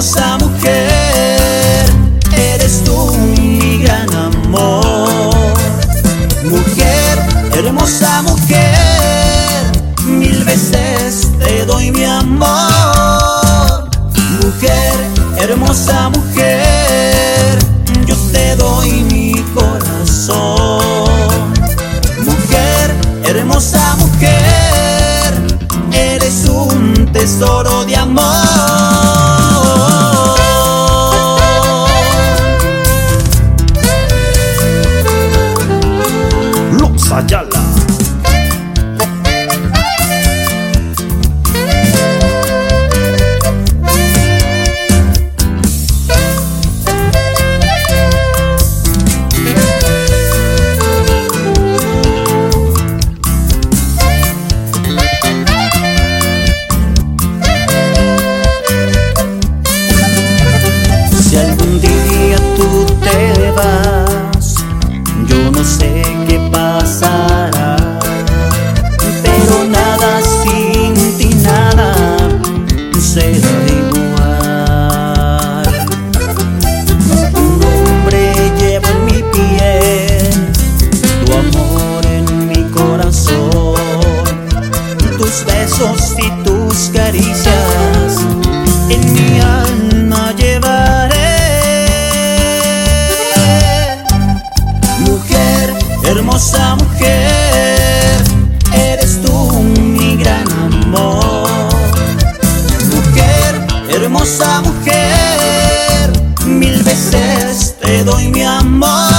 hermosa mujer, eres tú mi gran amor. Mujer, hermosa mujer, mil veces te doy mi amor. Mujer, hermosa mujer, yo te doy mi corazón. Mujer, hermosa mujer, eres un tesoro de amor. Los Ayala. Si algún día tú te vas, yo no sé qué pasará, pero nada sin ti, nada será igual. Tu nombre llevo en mi piel, tu amor en mi corazón, tus besos y tus caricias en mi alma llevaré. Mujer, hermosa mujer, eres tú mi gran amor. Mujer, hermosa mujer, mil veces te doy mi amor.